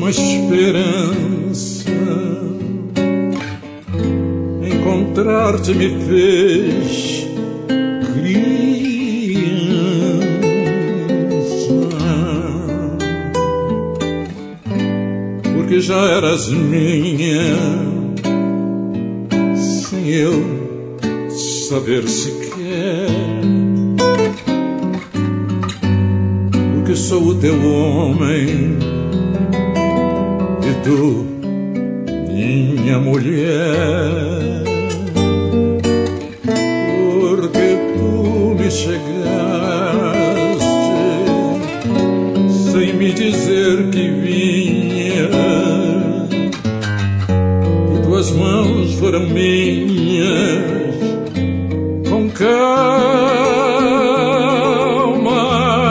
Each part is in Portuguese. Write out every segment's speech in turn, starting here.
uma esperança. Encontrar-te me fez criança, porque já eras minha, sem eu saber sequer, porque sou o teu homem e tu minha mulher. Porque tu me chegaste sem me dizer que vinha, e tuas mãos foram minhas com calma,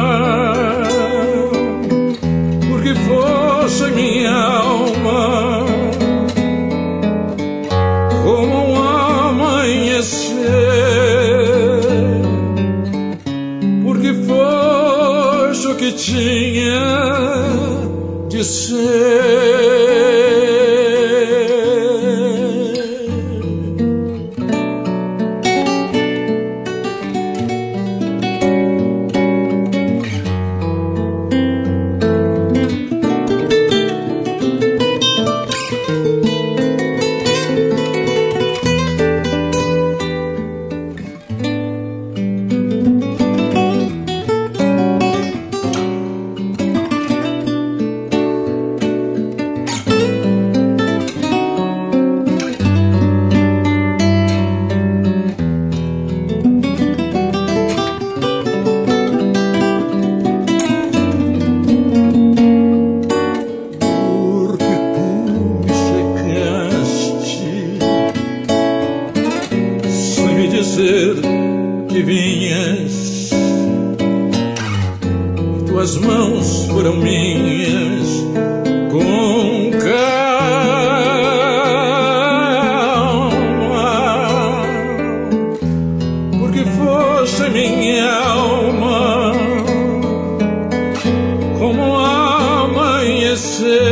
porque foste minha alma como um amanhecer, porque foste o que tinha de ser. Dizer que vinhas, tuas mãos foram minhas com calma, porque foste minha alma como amanhecer,